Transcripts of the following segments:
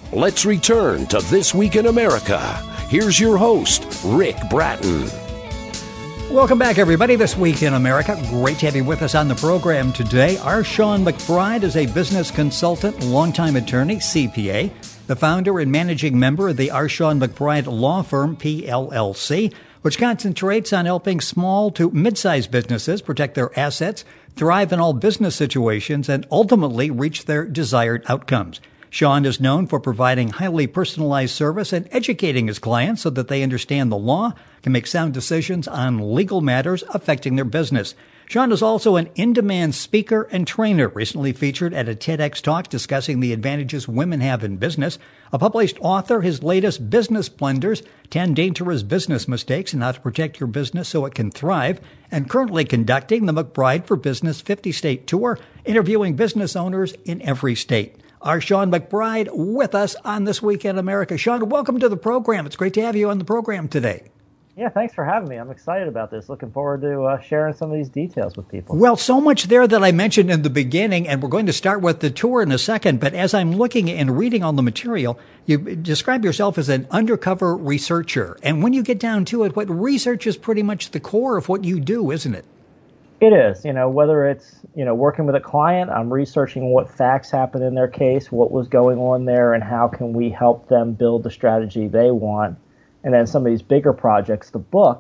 Let's return to This Week in America. Here's your host, Rick Bratton. Welcome back, everybody. This Week in America. Great to have you with us on the program today. R. Sean McBride is a business consultant, longtime attorney, CPA, the founder and managing member of the R. Sean McBride Law Firm, PLLC, which concentrates on helping small to mid-sized businesses protect their assets, thrive in all business situations, and ultimately reach their desired outcomes. Sean is known for providing highly personalized service and educating his clients so that they understand the law, can make sound decisions on legal matters affecting their business. Sean is also an in-demand speaker and trainer, recently featured at a TEDx talk discussing the advantages women have in business. A published author, his latest Business Blunders, 10 Dangerous Business Mistakes and How to Protect Your Business So It Can Thrive, and currently conducting the McBride for Business 50-state tour, interviewing business owners in every state. Our Sean McBride with us on This Week in America. Sean, welcome to the program. It's great to have you on the program today. Yeah, thanks for having me. I'm excited about this. Looking forward to sharing some of these details with people. Well, so much there that I mentioned in the beginning, and we're going to start with the tour in a second. But as I'm looking and reading all the material, you describe yourself as an undercover researcher. And when you get down to it, what research is pretty much the core of what you do, isn't it? It is. Whether it's, working with a client, I'm researching what facts happened in their case, what was going on there, and how can we help them build the strategy they want. And then some of these bigger projects, the book,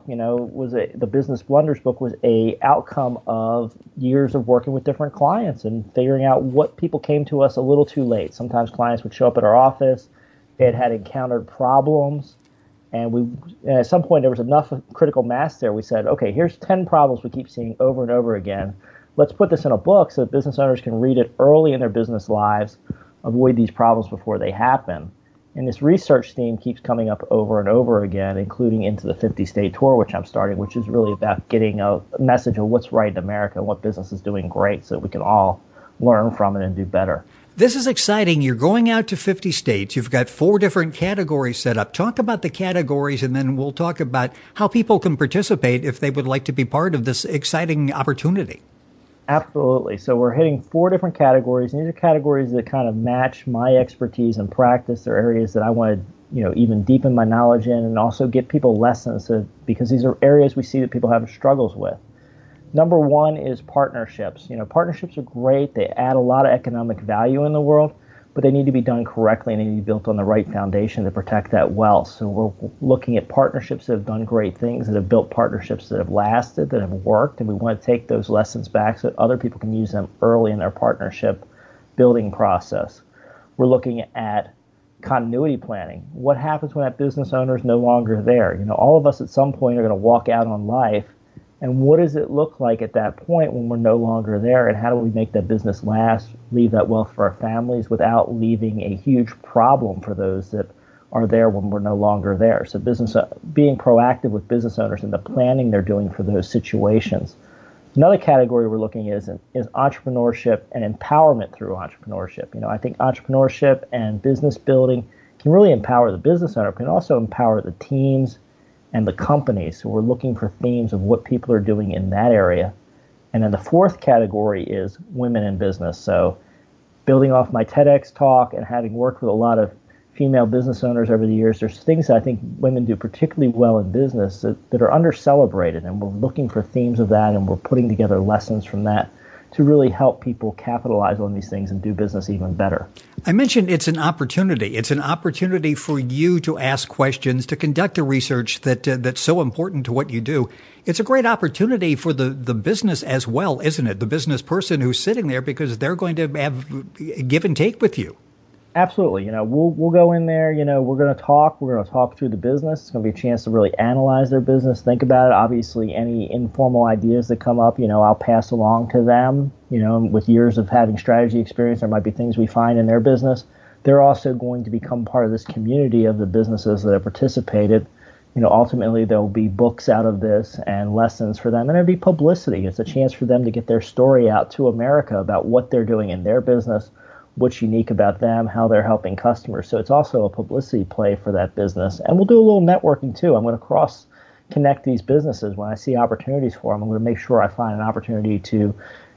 the Business Blunders book was a outcome of years of working with different clients and figuring out what people came to us a little too late. Sometimes clients would show up at our office, they had encountered problems, and at some point there was enough critical mass there. We said, okay, here's 10 problems we keep seeing over and over again. Let's put this in a book so that business owners can read it early in their business lives, avoid these problems before they happen. And this research theme keeps coming up over and over again, including into the 50-state tour, which I'm starting, which is really about getting a message of what's right in America and what business is doing great so we can all learn from it and do better. This is exciting. You're going out to 50 states. You've got 4 different categories set up. Talk about the categories, and then we'll talk about how people can participate if they would like to be part of this exciting opportunity. Absolutely. So we're hitting 4 different categories. And these are categories that kind of match my expertise and practice. They're areas that I want to, even deepen my knowledge in and also get people lessons because these are areas we see that people have struggles with. Number 1 is partnerships. Partnerships are great. They add a lot of economic value in the world, but they need to be done correctly and they need to be built on the right foundation to protect that wealth. So we're looking at partnerships that have done great things, that have built partnerships that have lasted, that have worked, and we want to take those lessons back so that other people can use them early in their partnership building process. We're looking at continuity planning. What happens when that business owner is no longer there? All of us at some point are going to walk out on life. And what does it look like at that point when we're no longer there? And how do we make that business last, leave that wealth for our families without leaving a huge problem for those that are there when we're no longer there? So being proactive with business owners and the planning they're doing for those situations. Another category we're looking at is entrepreneurship and empowerment through entrepreneurship. I think entrepreneurship and business building can really empower the business owner, can also empower the teams and the companies. So we're looking for themes of what people are doing in that area. And then the 4th category is women in business. So building off my TEDx talk and having worked with a lot of female business owners over the years, there's things that I think women do particularly well in business that are under-celebrated. And we're looking for themes of that, and we're putting together lessons from that to really help people capitalize on these things and do business even better. I mentioned it's an opportunity. It's an opportunity for you to ask questions, to conduct the research that's so important to what you do. It's a great opportunity for the business as well, isn't it? The business person who's sitting there, because they're going to have give and take with you. Absolutely. We'll go in there, we're going to talk through the business. It's going to be a chance to really analyze their business, think about it. Obviously, any informal ideas that come up, I'll pass along to them. With years of having strategy experience, there might be things we find in their business. They're also going to become part of this community of the businesses that have participated. Ultimately, there'll be books out of this and lessons for them, and there'll be publicity. It's a chance for them to get their story out to America about what they're doing in their business, what's unique about them, how they're helping customers. So it's also a publicity play for that business. And we'll do a little networking too. I'm going to cross-connect these businesses. When I see opportunities for them, I'm going to make sure I find an opportunity to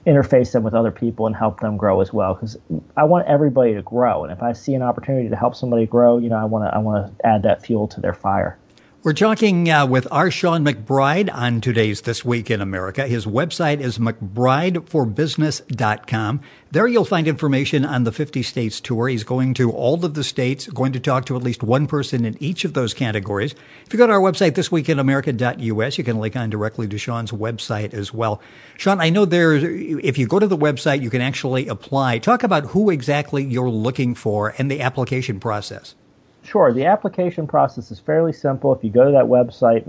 interface them with other people and help them grow as well. Because I want everybody to grow, and if I see an opportunity to help somebody grow, I want to add that fuel to their fire. We're talking with R. Sean McBride on today's This Week in America. His website is mcbrideforbusiness.com. There you'll find information on the 50 states tour. He's going to all of the states, going to talk to at least one person in each of those categories. If you go to our website, thisweekinamerica.us, you can link on directly to Sean's website as well. Sean, I know if you go to the website, you can actually apply. Talk about who exactly you're looking for and the application process. Sure. The application process is fairly simple. If you go to that website,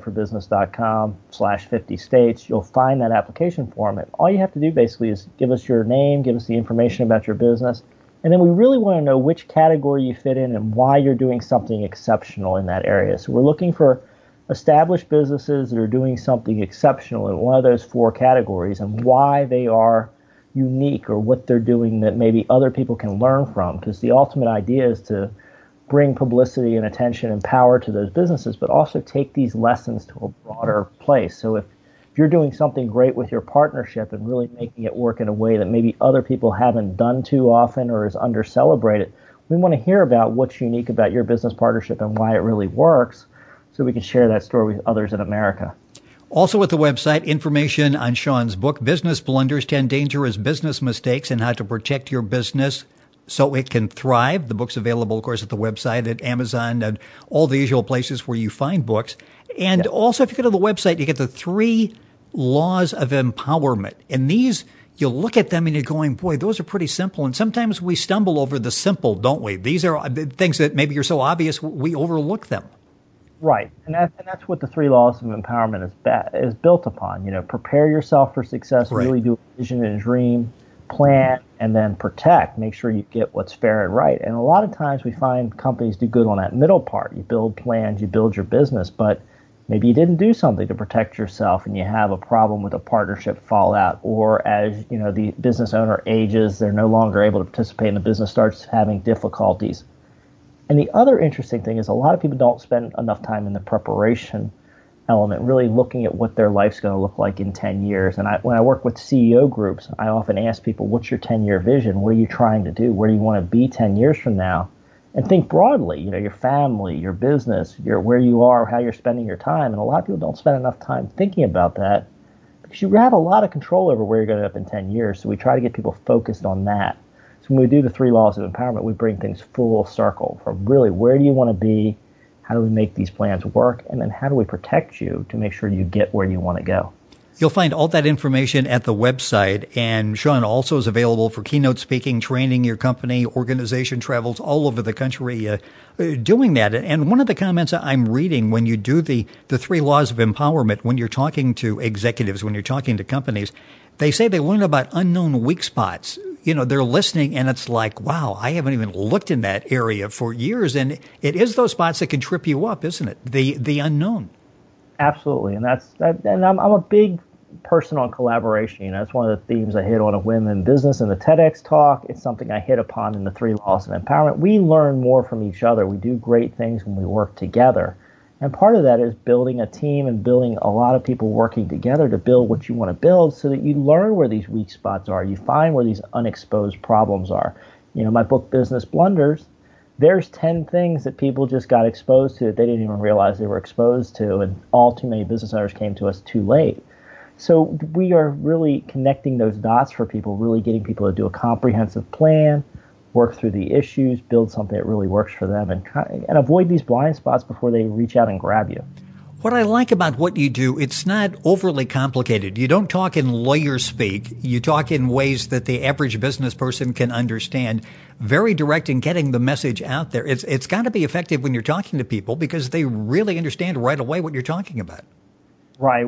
mcbrideforbusiness.com/50 states, you'll find that application form. And all you have to do basically is give us your name, give us the information about your business, and then we really want to know which category you fit in and why you're doing something exceptional in that area. So we're looking for established businesses that are doing something exceptional in one of those 4 categories and why they are unique or what they're doing that maybe other people can learn from. Because the ultimate idea is to bring publicity and attention and power to those businesses, but also take these lessons to a broader place. So if you're doing something great with your partnership and really making it work in a way that maybe other people haven't done too often or is under-celebrated, we want to hear about what's unique about your business partnership and why it really works so we can share that story with others in America. Also at the website, information on Sean's book, Business Blunders, 10 Dangerous Business Mistakes and How to Protect Your Business so it can thrive. The book's available, of course, at the website, at Amazon, and all the usual places where you find books. And also, if you go to the website, you get the 3 laws of empowerment. And these, you look at them and you're going, boy, those are pretty simple. And sometimes we stumble over the simple, don't we? These are things that maybe are so obvious, we overlook them. Right. And that's what the 3 laws of empowerment is built upon. Prepare yourself for success, Right. Really do a vision and dream, plan, and then protect. Make sure you get what's fair and right. And a lot of times we find companies do good on that middle part. You build plans, you build your business, but maybe you didn't do something to protect yourself and you have a problem with a partnership fallout, or as the business owner ages, they're no longer able to participate in the business, starts having difficulties. And the other interesting thing is a lot of people don't spend enough time in the preparation element, really looking at what their life's going to look like in 10 years. And when I work with CEO groups, I often ask people, what's your 10-year vision? What are you trying to do? Where do you want to be 10 years from now? And think broadly, your family, your business, where you are, how you're spending your time. And a lot of people don't spend enough time thinking about that because you have a lot of control over where you're going to end up in 10 years. So we try to get people focused on that. So when we do the 3 laws of empowerment, we bring things full circle from really where do you want to be? How do we make these plans work? And then how do we protect you to make sure you get where you want to go? You'll find all that information at the website. And Sean also is available for keynote speaking, training your company, organization travels all over the country doing that. And one of the comments I'm reading when you do the 3 laws of empowerment, when you're talking to executives, when you're talking to companies, they say they learn about unknown weak spots. They're listening and it's like, wow, I haven't even looked in that area for years. And it is those spots that can trip you up, isn't it? The unknown. Absolutely. And and I'm a big person on collaboration. That's one of the themes I hit on of Women in Business in the TEDx talk. It's something I hit upon in the 3 laws of empowerment. We learn more from each other. We do great things when we work together. And part of that is building a team and building a lot of people working together to build what you want to build so that you learn where these weak spots are. You find where these unexposed problems are. My book, Business Blunders, there's 10 things that people just got exposed to that they didn't even realize they were exposed to. And all too many business owners came to us too late. So we are really connecting those dots for people, really getting people to do a comprehensive plan, work through the issues, build something that really works for them, and avoid these blind spots before they reach out and grab you. What I like about what you do, it's not overly complicated. You don't talk in lawyer speak. You talk in ways that the average business person can understand. Very direct in getting the message out there. It's got to be effective when you're talking to people because they really understand right away what you're talking about. Right.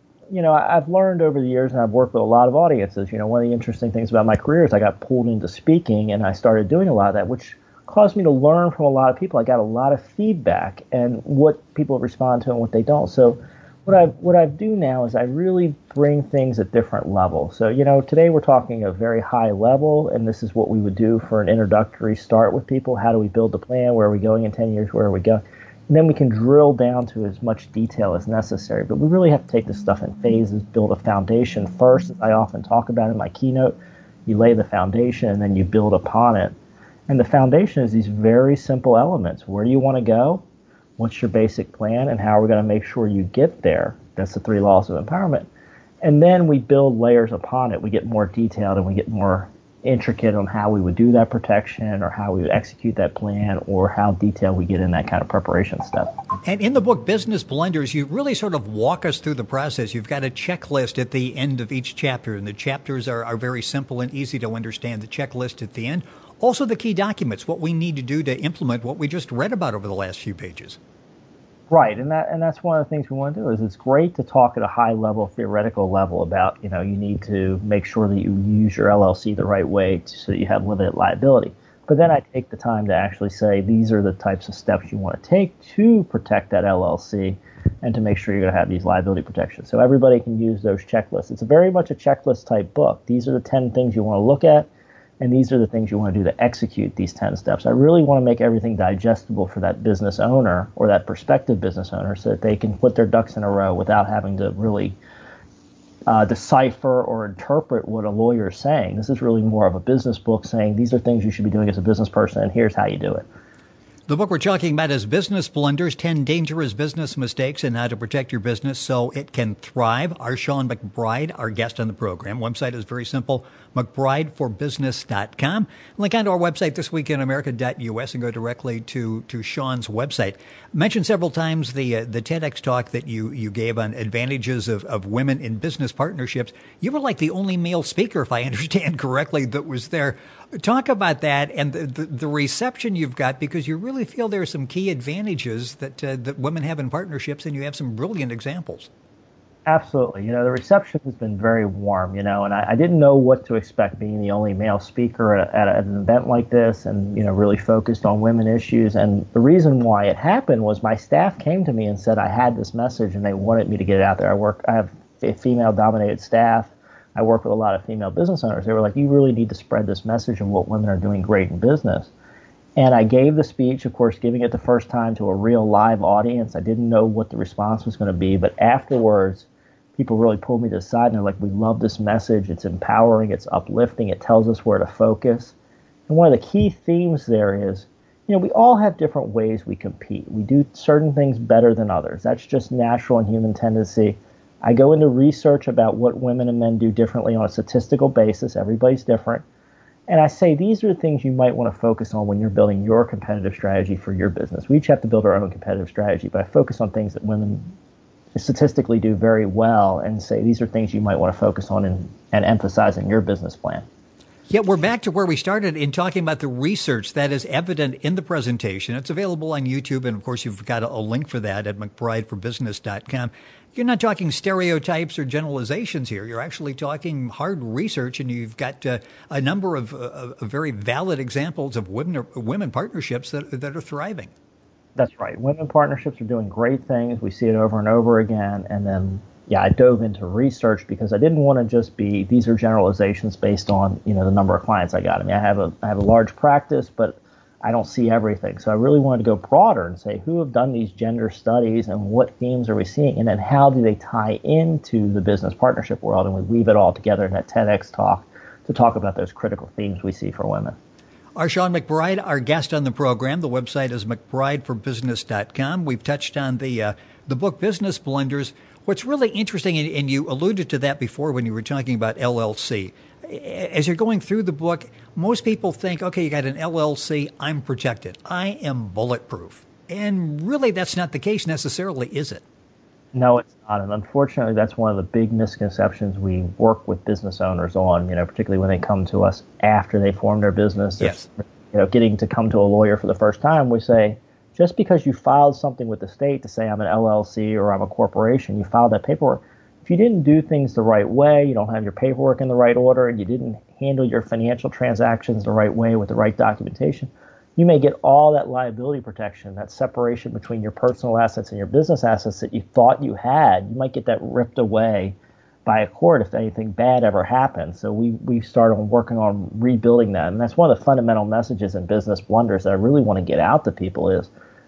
I've learned over the years, and I've worked with a lot of audiences. One of the interesting things about my career is I got pulled into speaking, and I started doing a lot of that, which caused me to learn from a lot of people. I got a lot of feedback and what people respond to and what they don't. So what I do now is I really bring things at different levels. So, today we're talking a very high level, and this is what we would do for an introductory start with people. How do we build a plan? Where are we going in 10 years? Where are we going? And then we can drill down to as much detail as necessary. But we really have to take this stuff in phases, build a foundation first, as I often talk about in my keynote. You lay the foundation and then you build upon it. And the foundation is these very simple elements. Where do you want to go? What's your basic plan? And how are we going to make sure you get there? That's the 3 laws of empowerment. And then we build layers upon it. We get more detailed and we get more intricate on how we would do that protection or how we would execute that plan or how detailed we get in that kind of preparation step. And in the book, Business Blenders, you really sort of walk us through the process. You've got a checklist at the end of each chapter, and the chapters are very simple and easy to understand. The checklist at the end. Also the key documents, what we need to do to implement what we just read about over the last few pages. Right, and that's one of the things we want to do. Is it's great to talk at a high level, theoretical level about, you need to make sure that you use your LLC the right way so that you have limited liability. But then I take the time to actually say these are the types of steps you want to take to protect that LLC and to make sure you're going to have these liability protections. So everybody can use those checklists. It's very much a checklist type book. These are the 10 things you want to look at. And these are the things you want to do to execute these 10 steps. I really want to make everything digestible for that business owner or that prospective business owner so that they can put their ducks in a row without having to really decipher or interpret what a lawyer is saying. This is really more of a business book saying these are things you should be doing as a business person, and here's how you do it. The book we're talking about is Business Blenders, 10 Dangerous Business Mistakes and How to Protect Your Business So It Can Thrive. Our Sean McBride, our guest on the program. Website is very simple, McBrideForBusiness.com. Link onto our website, thisweekinamerica.us, and go directly to Sean's website. Mentioned several times the TEDx talk that you gave on advantages of women in business partnerships. You were like the only male speaker, if I understand correctly, that was there. Talk about that and the reception you've got, because you really feel there are some key advantages that women have in partnerships, and you have some brilliant examples. Absolutely. The reception has been very warm, and I didn't know what to expect being the only male speaker at an event like this and, really focused on women issues. And the reason why it happened was my staff came to me and said I had this message and they wanted me to get it out there. I have a female-dominated staff. I work with a lot of female business owners. They were like, you really need to spread this message and what women are doing great in business. And I gave the speech, of course, giving it the first time to a real live audience. I didn't know what the response was going to be, but afterwards, people really pulled me to the side and they're like, we love this message. It's empowering. It's uplifting. It tells us where to focus. And one of the key themes there is, we all have different ways we compete. We do certain things better than others. That's just natural and human tendency. I go into research about what women and men do differently on a statistical basis. Everybody's different. And I say these are the things you might want to focus on when you're building your competitive strategy for your business. We each have to build our own competitive strategy, but I focus on things that women statistically do very well and say these are things you might want to focus on and emphasize in your business plan. Yeah, we're back to where we started in talking about the research that is evident in the presentation. It's available on YouTube, and of course you've got a link for that at McBrideForBusiness.com. You're not talking stereotypes or generalizations here. You're actually talking hard research, and you've got a number of very valid examples of women partnerships that are thriving. That's right. Women partnerships are doing great things. We see it over and over again. And then, I dove into research because I didn't want to just be, these are generalizations based on, the number of clients I got. I mean, I have a large practice, but I don't see everything. So I really wanted to go broader and say, who have done these gender studies and what themes are we seeing? And then how do they tie into the business partnership world? And we weave it all together in that TEDx talk to talk about those critical themes we see for women. Our Sean McBride, our guest on the program. The website is McBrideForBusiness.com. We've touched on the book Business Blenders. What's really interesting, and you alluded to that before when you were talking about LLC. As you're going through the book, most people think, okay, you got an LLC, I'm protected. I am bulletproof. And really, that's not the case necessarily, is it? No, it's not. And unfortunately, that's one of the big misconceptions we work with business owners on, particularly when they come to us after they form their business. Yes. Getting to come to a lawyer for the first time, we say, just because you filed something with the state to say I'm an LLC or I'm a corporation, you filed that paperwork. If you didn't do things the right way, you don't have your paperwork in the right order, and you didn't handle your financial transactions the right way with the right documentation, you may get all that liability protection, that separation between your personal assets and your business assets that you thought you had. You might get that ripped away by a court if anything bad ever happens. So we started working on rebuilding that. And that's one of the fundamental messages in Business Blenders that I really want to get out to people is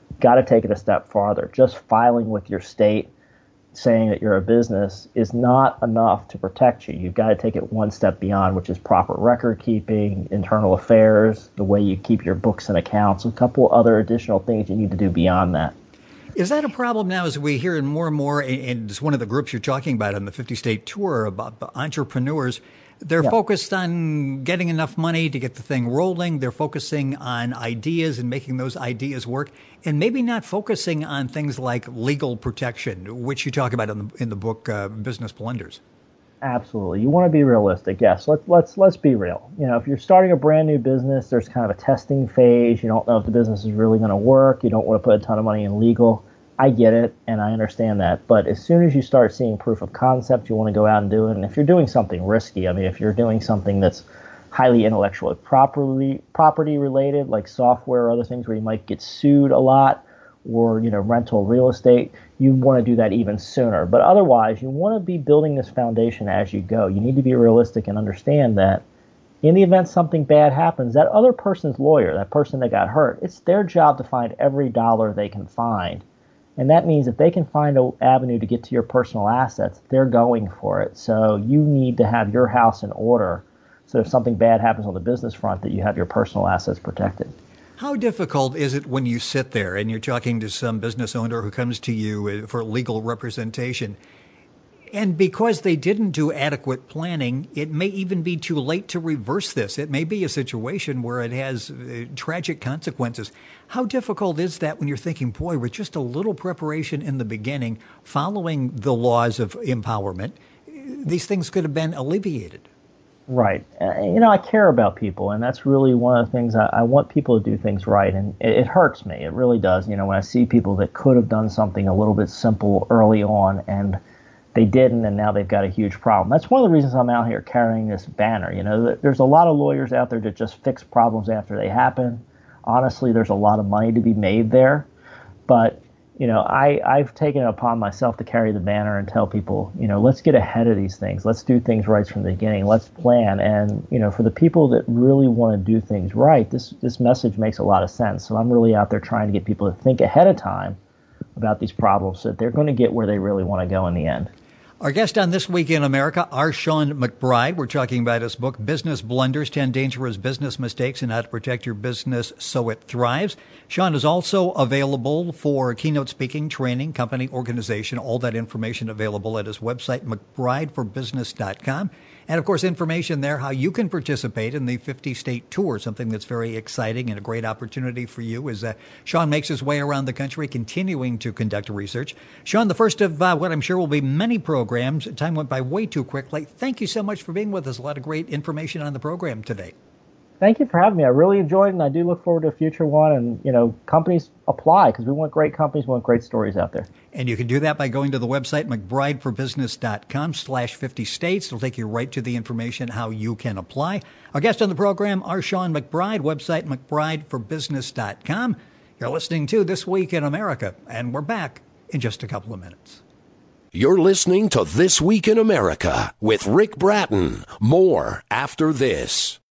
got to take it a step farther. Just filing with your state saying that you're a business is not enough to protect you. You've got to take it one step beyond, which is proper record keeping, internal affairs, the way you keep your books and accounts, a couple other additional things you need to do beyond that. Is that a problem now as we hear more and more, and it's one of the groups you're talking about on the 50-state tour about the entrepreneurs, they're focused on getting enough money to get the thing rolling. They're focusing on ideas and making those ideas work, and maybe not focusing on things like legal protection, which you talk about in the book Business Blunders. Absolutely. You want to be realistic. Yes. Let's be real. If you're starting a brand new business, there's kind of a testing phase. You don't know if the business is really going to work. You don't want to put a ton of money in legal. I get it, and I understand that. But as soon as you start seeing proof of concept, you want to go out and do it. And if you're doing something risky, if you're doing something that's highly intellectual property related, like software or other things where you might get sued a lot, or rental real estate, you want to do that even sooner. But otherwise, you want to be building this foundation as you go. You need to be realistic and understand that in the event something bad happens, that other person's lawyer, that person that got hurt, it's their job to find every dollar they can find. And that means if they can find an avenue to get to your personal assets, they're going for it. So you need to have your house in order so if something bad happens on the business front, that you have your personal assets protected. How difficult is it when you sit there and you're talking to some business owner who comes to you for legal representation, and because they didn't do adequate planning, it may even be too late to reverse this. It may be a situation where it has tragic consequences. How difficult is that when you're thinking, boy, with just a little preparation in the beginning, following the laws of empowerment, these things could have been alleviated? Right. I care about people, and that's really one of the things. I want people to do things right, and it hurts me. It really does. When I see people that could have done something a little bit simple early on, and they didn't, and now they've got a huge problem. That's one of the reasons I'm out here carrying this banner. There's a lot of lawyers out there that just fix problems after they happen. Honestly, there's a lot of money to be made there. But, I've taken it upon myself to carry the banner and tell people, let's get ahead of these things. Let's do things right from the beginning. Let's plan. And, for the people that really want to do things right, this message makes a lot of sense. So I'm really out there trying to get people to think ahead of time about these problems so that they're going to get where they really want to go in the end. Our guest on This Week in America, R. Sean McBride. We're talking about his book, Business Blunders, 10 Dangerous Business Mistakes and How to Protect Your Business So It Thrives. Sean is also available for keynote speaking, training, company organization, all that information available at his website, McBrideForBusiness.com. And, of course, information there how you can participate in the 50-state tour, something that's very exciting and a great opportunity for you as Sean makes his way around the country, continuing to conduct research. Sean, the first of what I'm sure will be many programs. Time went by way too quickly. Thank you so much for being with us. A lot of great information on the program today. Thank you for having me. I really enjoyed it, and I do look forward to a future one. And, companies apply because we want great companies, we want great stories out there. And you can do that by going to the website, McBrideForBusiness.com/50states. It'll take you right to the information how you can apply. Our guest on the program, R. Sean McBride, website, McBrideForBusiness.com. You're listening to This Week in America, and we're back in just a couple of minutes. You're listening to This Week in America with Rick Bratton. More after this.